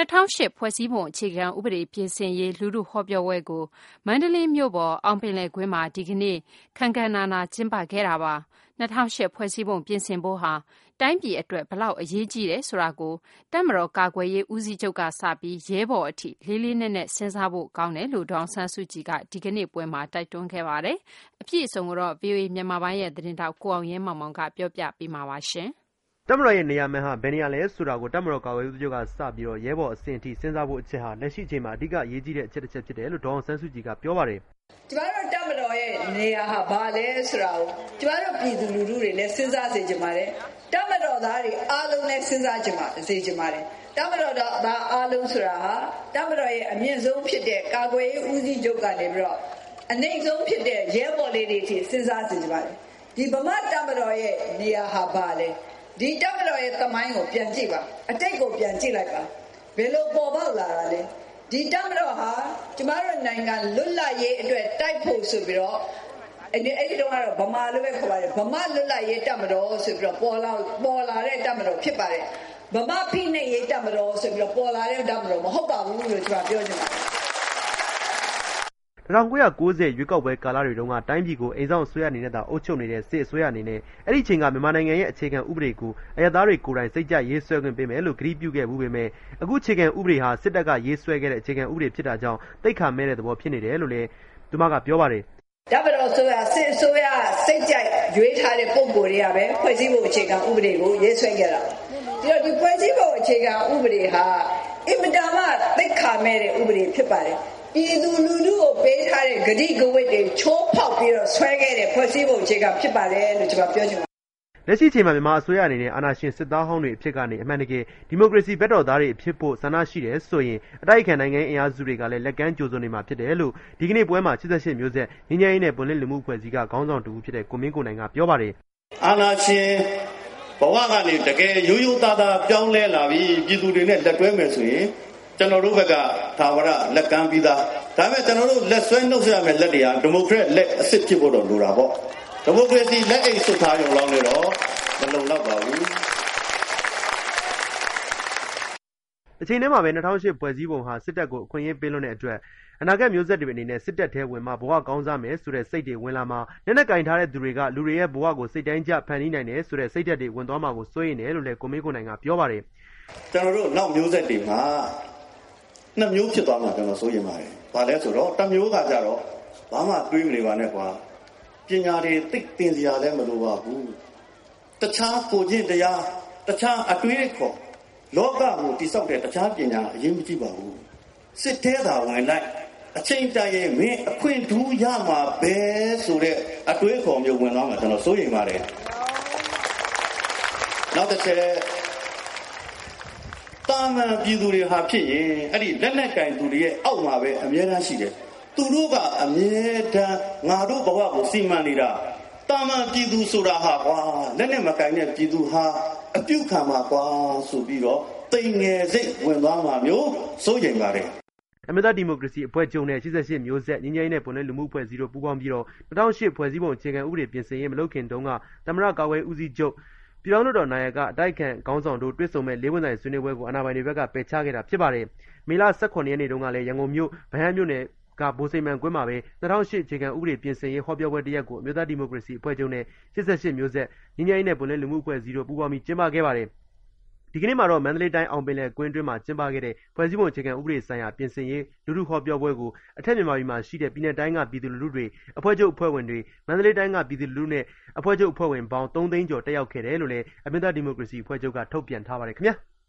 2008ဖွဲ့စည်းပုံအခြေခံဥပဒေပြင်ဆင်ရေးလူထုဟောပြောပွဲကိုမန္တလေးမြို့ပေါ်အောင်ပင်လယ်ကွင်းမှာဒီကနေ့ခမ်းခမ်းနားနားကျင်းပခဲ့တာပါ2008ဖွဲ့စည်းပုံပြင်ဆင်ဖို့ဟာတိုင်းပြည်အတွက်ဘလောက်အရေးကြီးတယ်ဆိုတာကိုတပ်မတော်ကာကွယ်ရေးဦးစီးချုပ်ကစပြီးရဲဘော်အထိလေးလေးနက်နက်စဉ်းစားဖို့ကောင်းတယ်လို့ဒေါအောင်ဆန်းစုကြည်ကဒီကနေ့ပွဲမှာတိုက်တွန်းခဲ့ပါတယ်အပြည့်အစုံကိုတော့ VOA မြန်မာပိုင်းရဲ့သတင်းတောက်ကိုအောင်ရဲမောင်မောင်ကပြောပြပေးမှာပါရှင်တပ်မတော်ရဲ့နေရာမှန်ဟာဘယ်နေရာလဲဆိုတာကိုတပ်မတော်ကာကွယ်ရေးဦးစီးချုပ်ကစပြီးတော့ရဲဘော်အဆင့်အထိစဉ်းစားဖို့အချက်ဟာလက်ရှိအချိန်မှာအဓိကအရေးကြီးတဲ့အချက်တစ်ချက်ဖြစ်တယ်လို့ဒေါအောင်ဆန်းစုကြည်ကပြောပါတယ်ကျမတို့တပ်မတော်ရဲ့နေရာဟာဘာလဲဆိုတာကိုကျမတို့ပြည်သူလူထုတွေလည်းစဉ်းစားစေချင်ပါတယ်တပ်မတော်သားတွေအားလုံးလည်းစဉ်းစားစေချင်ပါတယ်တပ်မတော်သားအားလုံးဆိုတာဟာတပ်မတော်ရဲ့အမြင့်ဆုံးဖြစ်တဲ့ကာကွယ်ရေးဦးစီးချုပ်ကနေပြီးတော့အနိုင်ဆုံးဖြစ်တဲ့ရဲဘော်လေးတွေအထိစဉ်းစားစေချင်ပါတယ်ဒီဗမာတပ်မတော်ရဲ့နေရာဟာဘာလဲဒီတပ်မတော်ရဲ့သမိုင်းကိုပြန်ကြည့်ပါအတိတ်ကိုပြန်ကြည့်လိုက်ပါဘယ်လိုပေါ်ပေါက်လာတာလဲဒီတပ်မတော်ဟာကျမတို့နိုင်ငံလွတ်လပ်ရေးအတွက်တိုက်ဖို့ဆိုပြီးတော့အဲ့ဒီတော့ဗမာလိုပဲခေါ်ပါတယ်ဗမာလွတ်လပ်ရေးတပ်မတော်ဆိုပြီးတော့ပေါ်လာတဲ့တပ်မတော်ဖြစ်ပါတယ်ဗမာဖိနှိပ်ရေးတပ်မတော်ဆိုပြီးတော့ပေါ်လာတဲ့တပ်မတော်မဟုတ်ပါဘူးလို့ကျွန်တော်ပြောချင်ပါတယ် 1990ရွေးကောက်ပွဲကာလတွေတုန်းကတိုင်းပြည်ကိုအိမ်ဆောင်အစိုးရအနေနဲ့သာအုပ်ချုပ်နေတဲ့စစ်အစိုးရအနေနဲ့အဲ့ဒီချိန်ကမြန်မာနိုင်ငံရဲ့အခြေခံဥပဒေကိုအရပ်သားတွေကိုယ်တိုင်စိတ်ကြရေးဆွဲခွင့်ပေးမယ်လို့ကတိပြုခဲ့မှုပဲမဲ့အခုအခြေခံဥပဒေဟာစစ်တပ်ကရေးဆွဲခဲ့တဲ့အခြေခံဥပဒေဖြစ်တာကြောင့်တိတ်ခါမဲ့တဲ့သဘောဖြစ်နေတယ်လို့လည်းသူမကပြောပါတယ်တပ်မတော်ဆိုရစစ်အစိုးရစိတ်ကြိုက်ရွေးထားတဲ့ပုံကိုယ်တွေကပဲဖွဲ့စည်းပုံအခြေခံဥပဒေကိုရေးဆွဲခဲ့တာဒီတော့ဒီဖွဲ့စည်းပုံအခြေခံဥပဒေဟာအင်မတန်မှတိတ်ခါမဲ့တဲ့ဥပဒေဖြစ်ပါတယ်ပြည်သူလူထုကိုပေးထားတဲ့ဂတိကဝတ်တွေချိုးဖောက်ပြီးတော့ဆွဲခဲ့တဲ့ဖွဲ့စည်းပုံအခြေခံဖြစ်ပါတယ်လို့ကျွန်တော်ပြောချင်ပါတယ်လက်ရှိချိန်မှာမြန်မာအစိုးရအနေနဲ့အာဏာရှင်စစ်သားဟောင်းတွေအဖြစ်ကနေအမှန်တကယ်ဒီမိုကရေစီဘက်တော်သားတွေအဖြစ်ဖို့ဆန္ဒရှိတယ်ဆိုရင်အတိုက်အခံနိုင်ငံအင်အားစုတွေကလည်းလက်ကမ်းကြိုးစွန်းနေမှာဖြစ်တယ်လို့ဒီကနေ့ပွဲမှာ88မျိုးဆက်ငင်းငယ်ရေးနဲ့ပွန်လင်းလူမှုအဖွဲ့အစည်းကခေါင်းဆောင်တူဖြစ်တဲ့ကိုမင်းကိုနိုင်ကပြောပါတယ်အာဏာရှင်ဘဝကနေတကယ်ရိုးရိုးသားသားပြောင်းလဲလာပြီးပြည်သူတွေနဲ့လက်တွဲမယ်ဆိုရင်ကျွန်တော်တို့ဘက်ကသာဝရလက်ကမ်းပြီးသားဒါပေမဲ့ကျွန်တော်တို့လက်ဆွဲနှုတ်ဆက်ရမယ့်လက်တွေကဒီမိုကရက်လက်အစ်စ်ဖြစ်ဖို့တော့လိုတာပေါ့ဒီမိုကရေစီလက်အိတ်စွတ်ထားရုံလောက်နဲ့တော့မလုံလောက်ပါဘူးအချိန်ထဲမှာပဲ2008ဖွဲ့စည်းပုံဟာစစ်တပ်ကိုအခွင့်အရေးပေးလွှတ်တဲ့အတွက်အနာဂတ်မျိုးဆက်တွေအနေနဲ့စစ်တပ်ထဲဝင်မှဘဝကောင်းစားမယ်ဆိုတဲ့စိတ်တွေဝင်လာမှာလက်နက်ကင်ထားတဲ့သူတွေကလူတွေရဲ့ဘဝကိုစိတ်တိုင်းကျဖန်တီးနိုင်တယ်ဆိုတဲ့စိတ်ဓာတ်တွေဝင်သွားမှာကိုစိုးရိမ်တယ်လို့လည်းကိုမင်းကိုနိုင်ကပြောပါတယ်ကျွန်တော်တို့နောက်မျိုးဆက်တွေမှာနှစ်မျိုးဖြစ်သွားမှာကျွန်တော်စိုးရိမ်ပါတယ်။ဘာလဲဆိုတော့တစ်မျိုးကကြတော့ဘာမှတွေးမနေပါနဲ့ကွာ။ပညာတွေသိသင်စရာလည်းမလိုပါဘူး။တခြားကိုချင်းတရားတခြားအတွေးခေါ်လောကကိုတိဆောက်တဲ့တခြားပညာအရင်မကြည့်ပါဘူး။စစ်သေးတာဝင်လိုက်အချိန်တန်ရင်မင်းအခွင့်ထူးရမှာပဲဆိုတဲ့အတွေးခေါ်မျိုးဝင်သွားမှာကျွန်တော်စိုးရိမ်ပါတယ်။နောက်တစ်ချက်တာမန်ပြည်သူတွေဟာဖြစ်ရင်အဲ့ဒီလက်နက်ကင်သူတွေရဲ့အောက်မှာပဲအမြဲတမ်းရှိတယ်သူတို့ကအမြဲတမ်းငါတို့ဘဝကိုစီမံနေတာတာမန်ပြည်သူဆိုတာဟာကွာလက်နက်မကင်တဲ့ပြည်သူဟာအပြုခံမှာကွာဆိုပြီးတော့တိမ်ငယ်စိတ်ဝင်သွားမှာမျိုးစိုးရိမ်ပါတယ်အမျိုးသားဒီမိုကရေစီအဖွဲ့ချုပ်နဲ့88မျိုးဆက်ငင်းငယ်နဲ့ပုံနဲ့လူမှုအဖွဲ့အစည်းတို့ပူးပေါင်းပြီးတော့2008ဖွဲ့စည်းပုံအခြေခံဥပဒေပြင်ဆင်ရေးမလုပ်ခင်တုန်းကသမ္မတကာကွယ်ဦးစီးချုပ်ပြည်တော်တော်နိုင်ကအတိုက်ခံခေါင်းဆောင်တို့တွဲဆုံမဲ့၄ဝန်ဆိုင်ဆွေးနွေးပွဲကိုအာဏာပိုင်တွေဘက်ကပယ်ချခဲ့တာဖြစ်ပါတယ်။မေလ18ရက်နေ့တုန်းကလည်းရန်ကုန်မြို့ဗဟန်းမြို့နယ်ကဘိုးစိန်မန်ကွင်းမှာပဲ2008အခြေခံဥပဒေပြင်ဆင်ရေးဟောပြောပွဲတစ်ရပ်ကိုအမျိုးသားဒီမိုကရေစီအဖွဲ့ချုပ်နဲ့88မျိုးဆက်ငင်းငယ်ရေးနဲ့ပုံနဲ့လူမှုအဖွဲ့အစည်းတို့ပူးပေါင်းပြီးကျင်းပခဲ့ပါတယ်။ဒီကနေ့မှာတော့မန္တလေးတိုင်းအောင်ပင်လယ်ကွင်းတွင်းမှာကျင်းပခဲ့တဲ့ဖွဲ့စည်းပုံအခြေခံဥပဒေဆိုင်ရာပြင်ဆင်ရေးလူထုဟောပြောပွဲကိုအထက်မြန်မာပြည်မှာရှိတဲ့ပြည်내တိုင်းကပြည်သူလူထုတွေအဖွဲ့ချုပ်အဖွဲ့ဝင်တွေမန္တလေးတိုင်းကပြည်သူလူထုနဲ့အဖွဲ့ချုပ်အဖွဲ့ဝင်ပေါင်း3သိန်းကျော်တက်ရောက်ခဲ့တယ်လို့လည်းအမျိုးသားဒီမိုကရေစီအဖွဲ့ချုပ်ကထုတ်ပြန်ထားပါတယ်ခင်ဗျာ။